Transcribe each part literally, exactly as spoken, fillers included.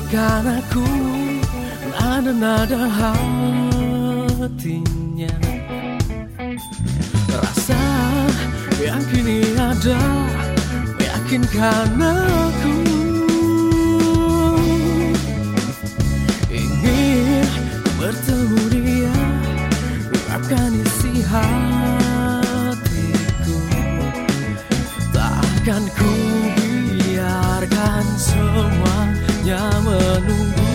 Bisikan aku nada-nada hatinya, rasa yang kini ada meyakinkan aku. Ingin bertemu dia, ungkapkan isi hatiku. Takkan ku biarkan semuanya menunggu.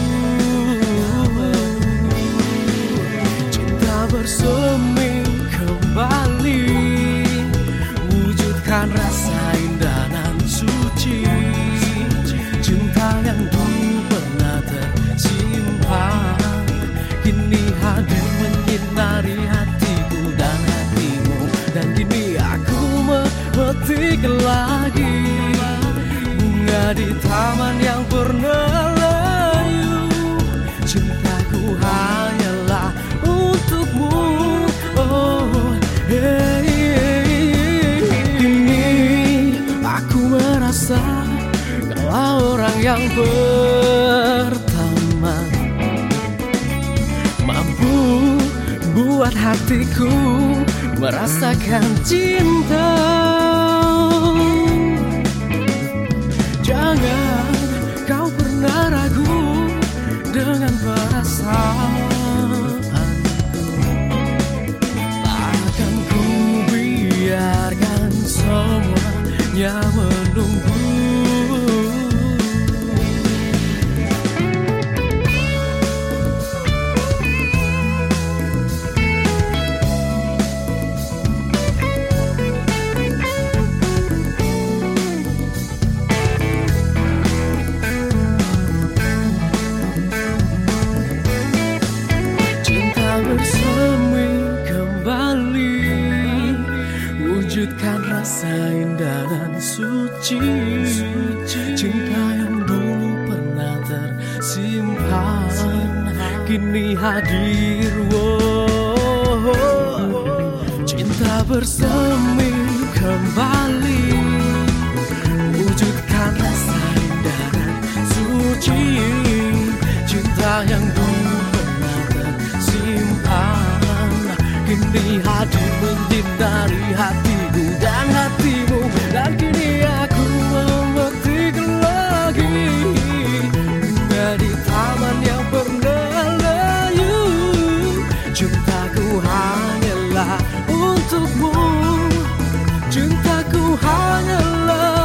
Cinta bersemi kembali, wujudkan rasa indah dan suci. Cinta yang dulu pernah tersimpan, kini hadir menyinari hatiku dan hatimu. Dan kini aku memetik lagi bunga di taman yang pernah layu. Cintaku hanyalah untukmu. Oh, hey, hey. Kini aku merasa kaulah orang yang pertama, mampu buat hatiku merasakan cinta. Jangan kau pernah ragu dengan perasaanku. Takkan ku biarkan semuanya menunggu. Bersemi kembali, wujudkan rasa indah dan suci. Cinta yang dulu pernah tersimpan, kini hadir. Wow. Cinta bersemi kembali, wujudkan rasa indah dan suci. Cinta yang dulu simpan, kini hadir menyinari hatiku dan hatimu. Dan kini aku memetik lagi dari taman yang pernah layu. Cintaku hanyalah untukmu, cintaku hanyalah